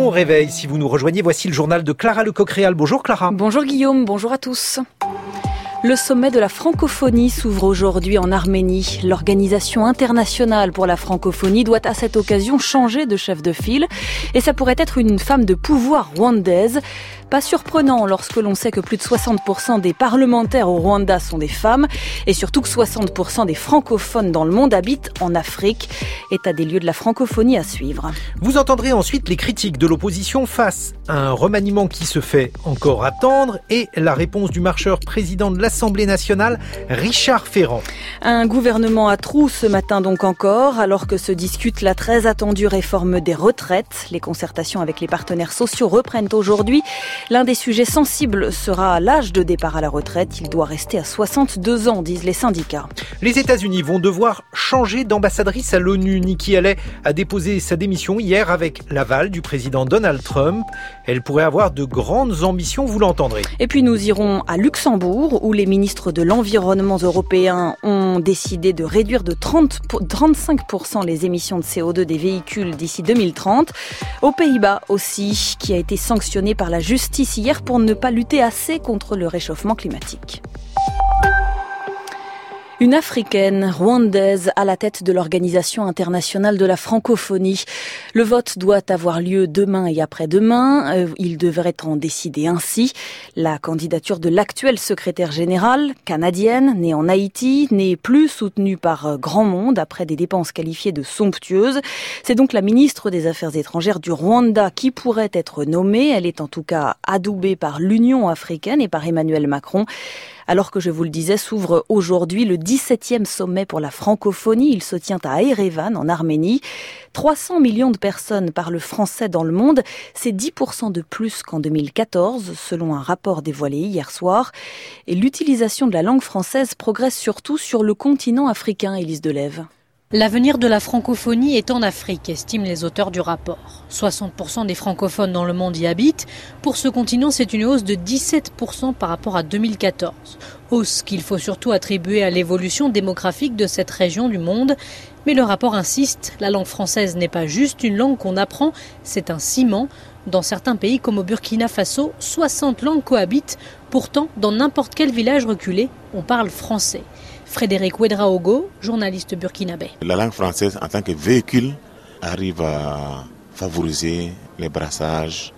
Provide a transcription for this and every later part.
Bon réveil si vous nous rejoignez. Voici le journal de Clara Lecoq-Réal. Bonjour Clara. Bonjour Guillaume, bonjour à tous. Le sommet de la francophonie s'ouvre aujourd'hui en Arménie. L'Organisation internationale pour la francophonie doit à cette occasion changer de chef de file. Et ça pourrait être une femme de pouvoir rwandaise. Pas surprenant lorsque l'on sait que plus de 60% des parlementaires au Rwanda sont des femmes et surtout que 60% des francophones dans le monde habitent en Afrique. État des lieux de la francophonie à suivre. Vous entendrez ensuite les critiques de l'opposition face à un remaniement qui se fait encore attendre et la réponse du marcheur président de l'Assemblée nationale, Richard Ferrand. Un gouvernement à trous ce matin donc encore, alors que se discute la très attendue réforme des retraites. Les concertations avec les partenaires sociaux reprennent aujourd'hui. L'un des sujets sensibles sera l'âge de départ à la retraite. Il doit rester à 62 ans, disent les syndicats. Les États-Unis vont devoir changer d'ambassadrice à l'ONU. Nikki Haley a déposé sa démission hier avec l'aval du président Donald Trump. Elle pourrait avoir de grandes ambitions, vous l'entendrez. Et puis nous irons à Luxembourg, où les ministres de l'environnement européens ont décidé de réduire de 35% les émissions de CO2 des véhicules d'ici 2030. Aux Pays-Bas aussi, qui a été sanctionné par la justice hier pour ne pas lutter assez contre le réchauffement climatique. Une Africaine rwandaise à la tête de l'Organisation internationale de la francophonie. Le vote doit avoir lieu demain et après-demain. Il devrait en décider ainsi. La candidature de l'actuelle secrétaire générale, canadienne, née en Haïti, n'est plus soutenue par grand monde après des dépenses qualifiées de somptueuses. C'est donc la ministre des Affaires étrangères du Rwanda qui pourrait être nommée. Elle est en tout cas adoubée par l'Union africaine et par Emmanuel Macron. Alors que je vous le disais, s'ouvre aujourd'hui le 17e sommet pour la francophonie. Il se tient à Erevan, en Arménie. 300 millions de personnes parlent français dans le monde. C'est 10% de plus qu'en 2014, selon un rapport dévoilé hier soir. Et l'utilisation de la langue française progresse surtout sur le continent africain, Élise Delève. L'avenir de la francophonie est en Afrique, estiment les auteurs du rapport. 60% des francophones dans le monde y habitent. Pour ce continent, c'est une hausse de 17% par rapport à 2014. Hausse qu'il faut surtout attribuer à l'évolution démographique de cette région du monde. Mais le rapport insiste, la langue française n'est pas juste une langue qu'on apprend, c'est un ciment. Dans certains pays comme au Burkina Faso, 60 langues cohabitent. Pourtant, dans n'importe quel village reculé, on parle français. Frédéric Ouedraogo, journaliste burkinabé. La langue française, en tant que véhicule, arrive à favoriser les brassages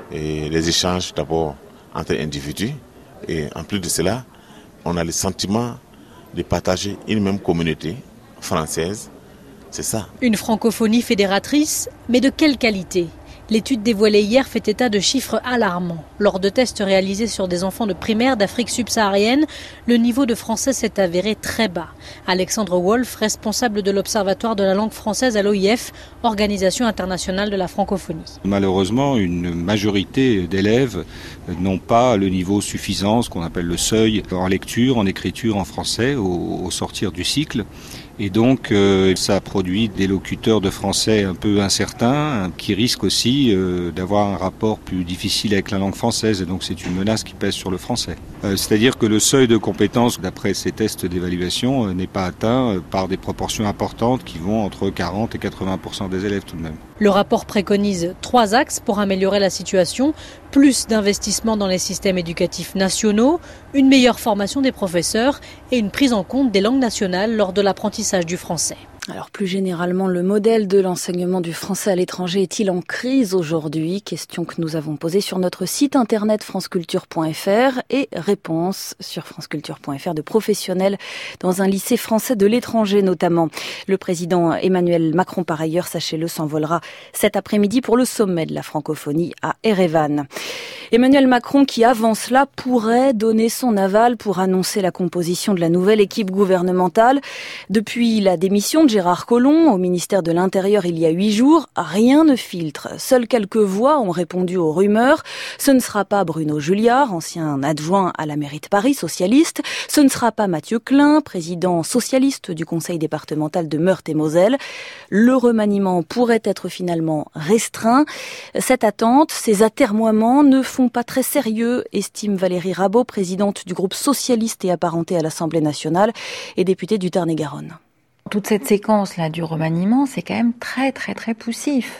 et les échanges d'abord entre individus. Et en plus de cela, on a le sentiment de partager une même communauté française. C'est ça. Une francophonie fédératrice, mais de quelle qualité ? L'étude dévoilée hier fait état de chiffres alarmants. Lors de tests réalisés sur des enfants de primaire d'Afrique subsaharienne, le niveau de français s'est avéré très bas. Alexandre Wolff, responsable de l'Observatoire de la langue française à l'OIF, Organisation internationale de la francophonie. Malheureusement, une majorité d'élèves n'ont pas le niveau suffisant, ce qu'on appelle le seuil, en lecture, en écriture, en français, au sortir du cycle. Et donc, ça produit des locuteurs de français un peu incertains, qui risquent aussi d'avoir un rapport plus difficile avec la langue française. Et donc, c'est une menace qui pèse sur le français. C'est-à-dire que le seuil de compétence, d'après ces tests d'évaluation, n'est pas atteint par des proportions importantes qui vont entre 40 et 80% des élèves tout de même. Le rapport préconise 3 axes pour améliorer la situation. Plus d'investissement dans les systèmes éducatifs nationaux, une meilleure formation des professeurs et une prise en compte des langues nationales lors de l'apprentissage du français. Alors plus généralement, le modèle de l'enseignement du français à l'étranger est-il en crise aujourd'hui ? Question que nous avons posée sur notre site internet franceculture.fr et réponse sur franceculture.fr de professionnels dans un lycée français de l'étranger notamment. Le président Emmanuel Macron par ailleurs, sachez-le, s'envolera cet après-midi pour le sommet de la francophonie à Erevan. Emmanuel Macron qui avant cela pourrait donner son aval pour annoncer la composition de la nouvelle équipe gouvernementale. Depuis la démission de Gérard Collomb au ministère de l'Intérieur il y a 8 jours, rien ne filtre. Seules quelques voix ont répondu aux rumeurs. Ce ne sera pas Bruno Julliard, ancien adjoint à la mairie de Paris, socialiste. Ce ne sera pas Mathieu Klein, président socialiste du conseil départemental de Meurthe-et-Moselle. Le remaniement pourrait être finalement restreint. Cette attente, ces atermoiements ne font pas très sérieux, estime Valérie Rabault, présidente du groupe socialiste et apparentée à l'Assemblée nationale et députée du Tarn-et-Garonne. Toute cette séquence-là du remaniement, c'est quand même très poussif.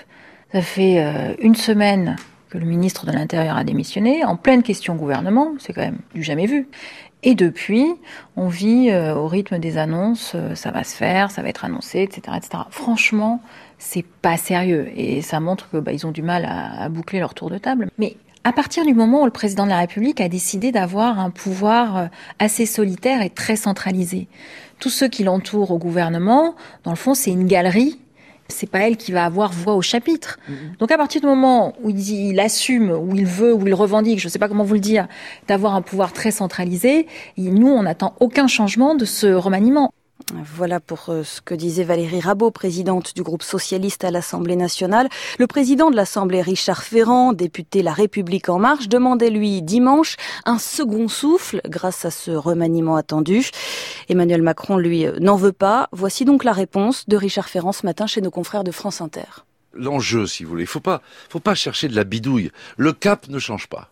Ça fait une semaine que le ministre de l'Intérieur a démissionné, en pleine question gouvernement, c'est quand même du jamais vu. Et depuis, on vit au rythme des annonces, ça va se faire, ça va être annoncé, etc., etc. Franchement, c'est pas sérieux. Et ça montre que ils ont du mal à boucler leur tour de table. Mais à partir du moment où le président de la République a décidé d'avoir un pouvoir assez solitaire et très centralisé, tous ceux qui l'entourent au gouvernement, dans le fond, c'est une galerie. C'est pas elle qui va avoir voix au chapitre. Donc à partir du moment où il assume, où il veut, où il revendique, je sais pas comment vous le dire, d'avoir un pouvoir très centralisé, nous, on n'attend aucun changement de ce remaniement. Voilà pour ce que disait Valérie Rabault, présidente du groupe socialiste à l'Assemblée nationale. Le président de l'Assemblée, Richard Ferrand, député La République En Marche, demandait lui dimanche un second souffle grâce à ce remaniement attendu. Emmanuel Macron, lui, n'en veut pas. Voici donc la réponse de Richard Ferrand ce matin chez nos confrères de France Inter. L'enjeu, si vous voulez, faut pas chercher de la bidouille. Le cap ne change pas.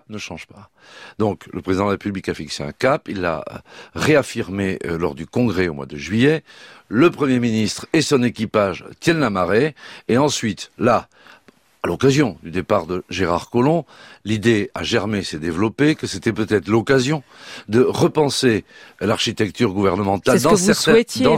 Donc, le président de la République a fixé un cap. Il l'a réaffirmé lors du congrès au mois de juillet. Le Premier ministre et son équipage tiennent la marée. Et ensuite, là, à l'occasion du départ de Gérard Collomb, l'idée a germé, s'est développée, que c'était peut-être l'occasion de repenser l'architecture gouvernementale dans certains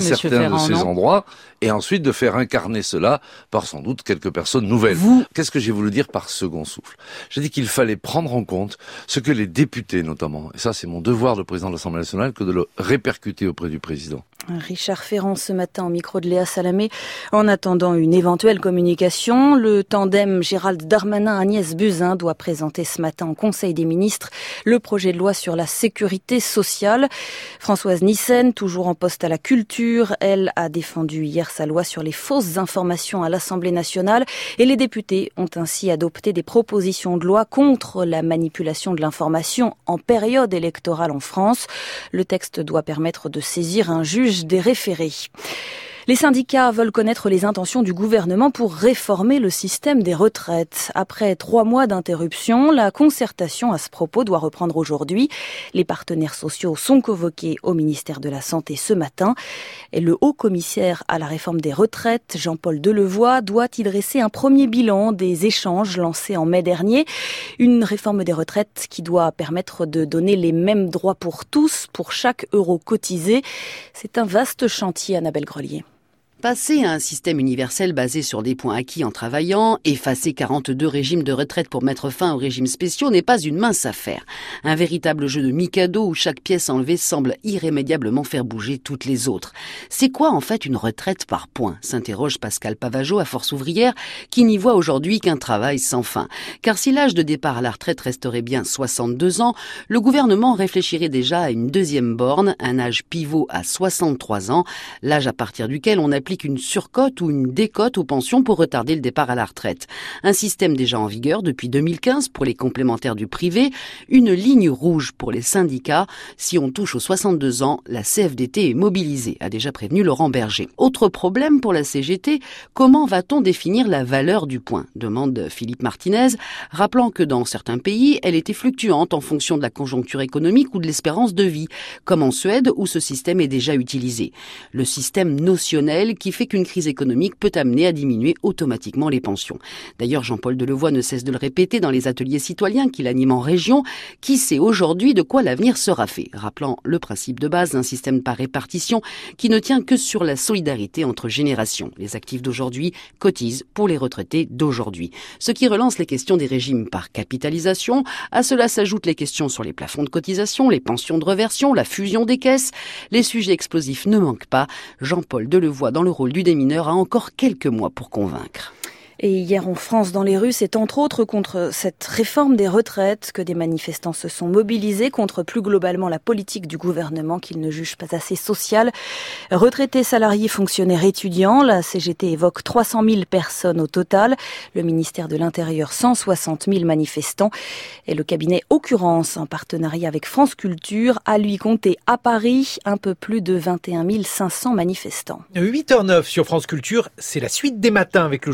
de ces endroits, et ensuite de faire incarner cela par sans doute quelques personnes nouvelles. Qu'est-ce que j'ai voulu dire par second souffle ? J'ai dit qu'il fallait prendre en compte ce que les députés notamment, et ça c'est mon devoir de président de l'Assemblée nationale, que de le répercuter auprès du président. Richard Ferrand ce matin au micro de Léa Salamé. En attendant une éventuelle communication, le tandem Gérald Darmanin-Agnès Buzyn doit présenter ce matin au Conseil des ministres le projet de loi sur la sécurité sociale. Françoise Nyssen, toujours en poste à la culture, elle a défendu hier sa loi sur les fausses informations à l'Assemblée nationale et les députés ont ainsi adopté des propositions de loi contre la manipulation de l'information en période électorale en France. Le texte doit permettre de saisir un juge des référés. Les syndicats veulent connaître les intentions du gouvernement pour réformer le système des retraites. Après 3 mois d'interruption, la concertation à ce propos doit reprendre aujourd'hui. Les partenaires sociaux sont convoqués au ministère de la Santé ce matin. Et le haut-commissaire à la réforme des retraites, Jean-Paul Delevoye, doit y dresser un premier bilan des échanges lancés en mai dernier. Une réforme des retraites qui doit permettre de donner les mêmes droits pour tous, pour chaque euro cotisé. C'est un vaste chantier, Annabelle Grelier. Passer à un système universel basé sur des points acquis en travaillant, effacer 42 régimes de retraite pour mettre fin aux régimes spéciaux n'est pas une mince affaire. Un véritable jeu de Mikado où chaque pièce enlevée semble irrémédiablement faire bouger toutes les autres. C'est quoi en fait une retraite par points ? S'interroge Pascal Pavageau à Force Ouvrière qui n'y voit aujourd'hui qu'un travail sans fin. Car si l'âge de départ à la retraite resterait bien 62 ans, le gouvernement réfléchirait déjà à une deuxième borne, un âge pivot à 63 ans, l'âge à partir duquel on applique une surcote ou une décote aux pensions pour retarder le départ à la retraite. Un système déjà en vigueur depuis 2015 pour les complémentaires du privé, une ligne rouge pour les syndicats. Si on touche aux 62 ans, la CFDT est mobilisée, a déjà prévenu Laurent Berger. Autre problème pour la CGT, comment va-t-on définir la valeur du point ? Demande Philippe Martinez, rappelant que dans certains pays, elle était fluctuante en fonction de la conjoncture économique ou de l'espérance de vie, comme en Suède où ce système est déjà utilisé. Le système notionnel qui fait qu'une crise économique peut amener à diminuer automatiquement les pensions. D'ailleurs, Jean-Paul Delevoye ne cesse de le répéter dans les ateliers citoyens qu'il anime en région. Qui sait aujourd'hui de quoi l'avenir sera fait ? Rappelant le principe de base d'un système par répartition qui ne tient que sur la solidarité entre générations. Les actifs d'aujourd'hui cotisent pour les retraités d'aujourd'hui. Ce qui relance les questions des régimes par capitalisation. À cela s'ajoutent les questions sur les plafonds de cotisation, les pensions de reversion, la fusion des caisses. Les sujets explosifs ne manquent pas. Jean-Paul Delevoye, dans le rôle du démineur, a encore quelques mois pour convaincre. Et hier en France, dans les rues, c'est entre autres contre cette réforme des retraites que des manifestants se sont mobilisés, contre plus globalement la politique du gouvernement qu'ils ne jugent pas assez sociale. Retraités, salariés, fonctionnaires, étudiants, la CGT évoque 300 000 personnes au total, le ministère de l'Intérieur 160 000 manifestants et le cabinet Occurrence, en partenariat avec France Culture, a lui compté à Paris un peu plus de 21 500 manifestants. 8h09 sur France Culture, c'est la suite des matins avec le journal de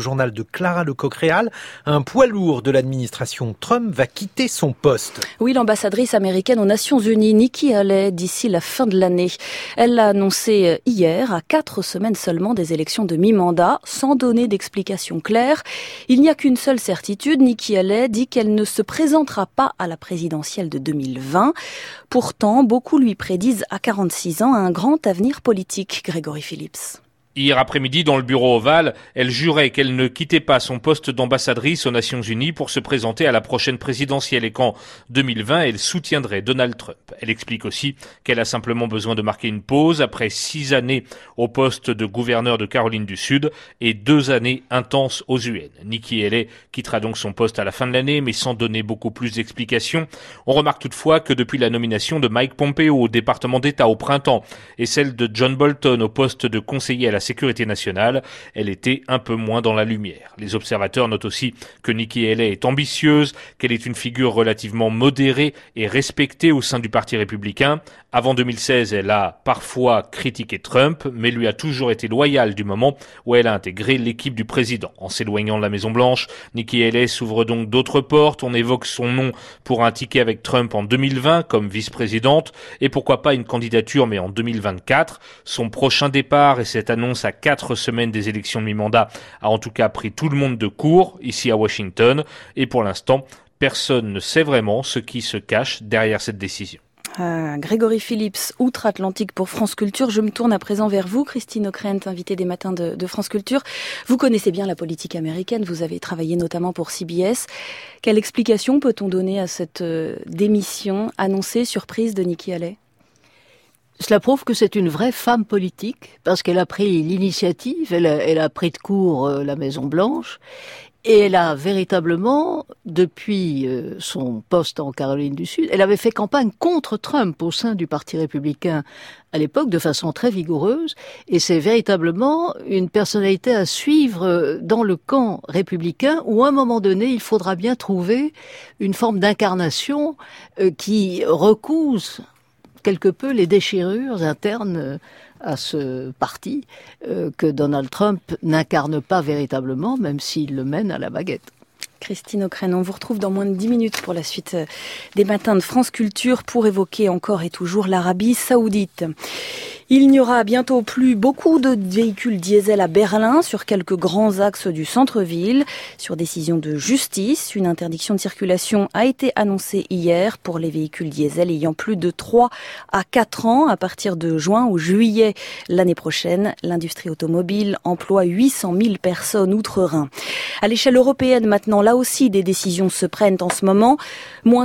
Clara Lecoq-Réal, un poids lourd de l'administration Trump va quitter son poste. Oui, l'ambassadrice américaine aux Nations Unies, Nikki Haley, d'ici la fin de l'année. Elle l'a annoncé hier, à 4 semaines seulement des élections de mi-mandat, sans donner d'explication claire. Il n'y a qu'une seule certitude, Nikki Haley dit qu'elle ne se présentera pas à la présidentielle de 2020. Pourtant, beaucoup lui prédisent à 46 ans un grand avenir politique. Grégory Phillips. Hier après-midi, dans le bureau ovale, elle jurait qu'elle ne quittait pas son poste d'ambassadrice aux Nations Unies pour se présenter à la prochaine présidentielle et qu'en 2020, elle soutiendrait Donald Trump. Elle explique aussi qu'elle a simplement besoin de marquer une pause après 6 années au poste de gouverneur de Caroline du Sud et 2 années intenses aux UN. Nikki Haley quittera donc son poste à la fin de l'année, mais sans donner beaucoup plus d'explications. On remarque toutefois que depuis la nomination de Mike Pompeo au département d'État au printemps et celle de John Bolton au poste de conseiller à la sécurité nationale, elle était un peu moins dans la lumière. Les observateurs notent aussi que Nikki Haley est ambitieuse, qu'elle est une figure relativement modérée et respectée au sein du Parti républicain. Avant 2016, elle a parfois critiqué Trump, mais lui a toujours été loyale du moment où elle a intégré l'équipe du président. En s'éloignant de la Maison-Blanche, Nikki Haley s'ouvre donc d'autres portes. On évoque son nom pour un ticket avec Trump en 2020 comme vice-présidente et pourquoi pas une candidature mais en 2024. Son prochain départ et cette annonce à 4 semaines des élections de mi-mandat a en tout cas pris tout le monde de court ici à Washington et pour l'instant, personne ne sait vraiment ce qui se cache derrière cette décision. Grégory Phillips, outre-Atlantique pour France Culture. Je me tourne à présent vers vous, Christine O'Krent, invitée des matins de France Culture. Vous connaissez bien la politique américaine, vous avez travaillé notamment pour CBS. Quelle explication peut-on donner à cette démission annoncée, surprise de Nikki Haley ? Cela prouve que c'est une vraie femme politique, parce qu'elle a pris l'initiative, elle a pris de court la Maison-Blanche, et elle a véritablement, depuis son poste en Caroline du Sud, elle avait fait campagne contre Trump au sein du Parti républicain à l'époque de façon très vigoureuse, et c'est véritablement une personnalité à suivre dans le camp républicain où à un moment donné il faudra bien trouver une forme d'incarnation qui recouse quelque peu les déchirures internes à ce parti que Donald Trump n'incarne pas véritablement, même s'il le mène à la baguette. Christine O'Krent, on vous retrouve dans moins de 10 minutes pour la suite des matins de France Culture pour évoquer encore et toujours l'Arabie Saoudite. Il n'y aura bientôt plus beaucoup de véhicules diesel à Berlin sur quelques grands axes du centre-ville. Sur décision de justice, une interdiction de circulation a été annoncée hier pour les véhicules diesel ayant plus de 3 à 4 ans à partir de juin ou juillet l'année prochaine. L'industrie automobile emploie 800 000 personnes outre-Rhin. À l'échelle européenne maintenant, là aussi des décisions se prennent en ce moment. Moins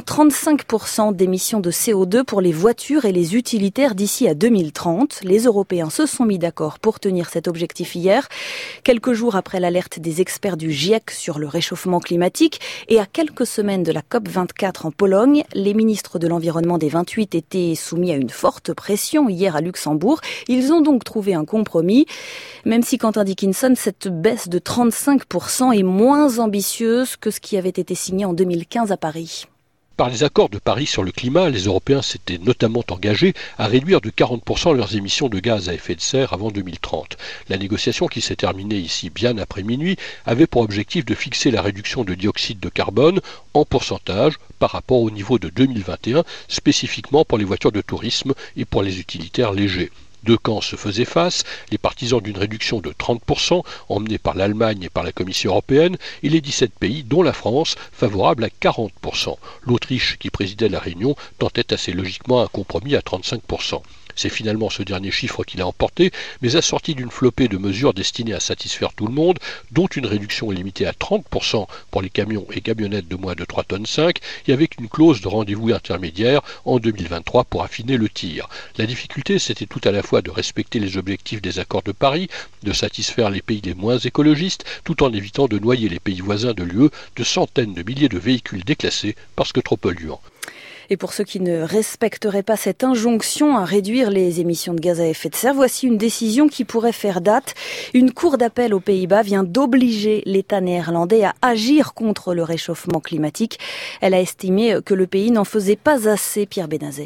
35% d'émissions de CO2 pour les voitures et les utilitaires d'ici à 2030. Les Européens se sont mis d'accord pour tenir cet objectif hier, quelques jours après l'alerte des experts du GIEC sur le réchauffement climatique et à quelques semaines de la COP24 en Pologne. Les ministres de l'environnement des 28 étaient soumis à une forte pression hier à Luxembourg. Ils ont donc trouvé un compromis, même si Quentin Dickinson, cette baisse de 35% est moins ambitieuse que ce qui avait été signé en 2015 à Paris. Par les accords de Paris sur le climat, les Européens s'étaient notamment engagés à réduire de 40% leurs émissions de gaz à effet de serre avant 2030. La négociation qui s'est terminée ici bien après minuit avait pour objectif de fixer la réduction de dioxyde de carbone en pourcentage par rapport au niveau de 2021, spécifiquement pour les voitures de tourisme et pour les utilitaires légers. Deux camps se faisaient face, les partisans d'une réduction de 30%, emmenés par l'Allemagne et par la Commission européenne, et les 17 pays, dont la France, favorables à 40%. L'Autriche, qui présidait la réunion, tentait assez logiquement un compromis à 35%. C'est finalement ce dernier chiffre qui l'a emporté, mais assorti d'une flopée de mesures destinées à satisfaire tout le monde, dont une réduction limitée à 30% pour les camions et camionnettes de moins de 3,5 tonnes, et avec une clause de rendez-vous intermédiaire en 2023 pour affiner le tir. La difficulté, c'était tout à la fois de respecter les objectifs des accords de Paris, de satisfaire les pays les moins écologistes, tout en évitant de noyer les pays voisins de l'UE de centaines de milliers de véhicules déclassés parce que trop polluants. Et pour ceux qui ne respecteraient pas cette injonction à réduire les émissions de gaz à effet de serre, voici une décision qui pourrait faire date. Une cour d'appel aux Pays-Bas vient d'obliger l'État néerlandais à agir contre le réchauffement climatique. Elle a estimé que le pays n'en faisait pas assez, Pierre Benazet.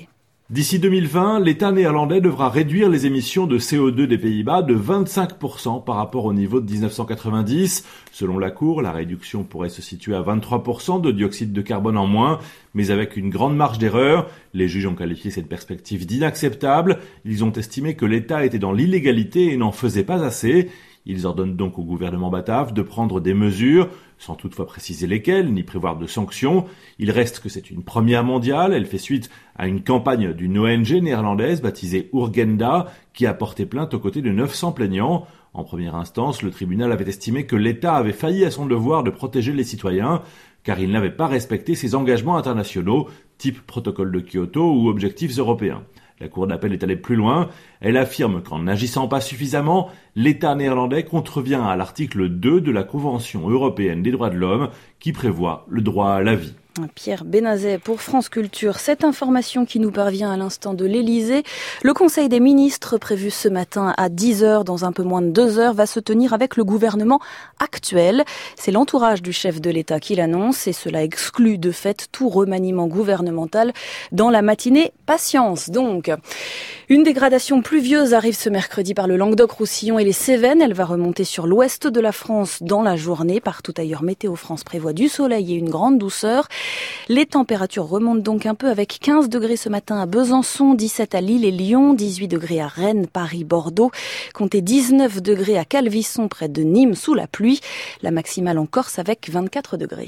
D'ici 2020, l'État néerlandais devra réduire les émissions de CO2 des Pays-Bas de 25% par rapport au niveau de 1990. Selon la Cour, la réduction pourrait se situer à 23% de dioxyde de carbone en moins, mais avec une grande marge d'erreur. Les juges ont qualifié cette perspective d'inacceptable. Ils ont estimé que l'État était dans l'illégalité et n'en faisait pas assez. Ils ordonnent donc au gouvernement batave de prendre des mesures, sans toutefois préciser lesquelles, ni prévoir de sanctions. Il reste que c'est une première mondiale. Elle fait suite à une campagne d'une ONG néerlandaise baptisée Urgenda, qui a porté plainte aux côtés de 900 plaignants. En première instance, le tribunal avait estimé que l'État avait failli à son devoir de protéger les citoyens, car il n'avait pas respecté ses engagements internationaux, type protocole de Kyoto ou objectifs européens. La Cour d'appel est allée plus loin. Elle affirme qu'en n'agissant pas suffisamment, l'État néerlandais contrevient à l'article 2 de la Convention européenne des droits de l'homme qui prévoit le droit à la vie. Pierre Benazet pour France Culture. Cette information qui nous parvient à l'instant de l'Elysée. Le Conseil des ministres prévu ce matin à 10h, dans un peu moins de 2 heures, va se tenir avec le gouvernement actuel. C'est l'entourage du chef de l'État qui l'annonce et cela exclut de fait tout remaniement gouvernemental dans la matinée. Patience donc. Une dégradation pluvieuse arrive ce mercredi par le Languedoc-Roussillon et les Cévennes. Elle va remonter sur l'ouest de la France dans la journée. Partout ailleurs, Météo France prévoit du soleil et une grande douceur. Les températures remontent donc un peu avec 15 degrés ce matin à Besançon, 17 à Lille et Lyon, 18 degrés à Rennes, Paris, Bordeaux, comptez 19 degrés à Calvisson près de Nîmes sous la pluie, la maximale en Corse avec 24 degrés.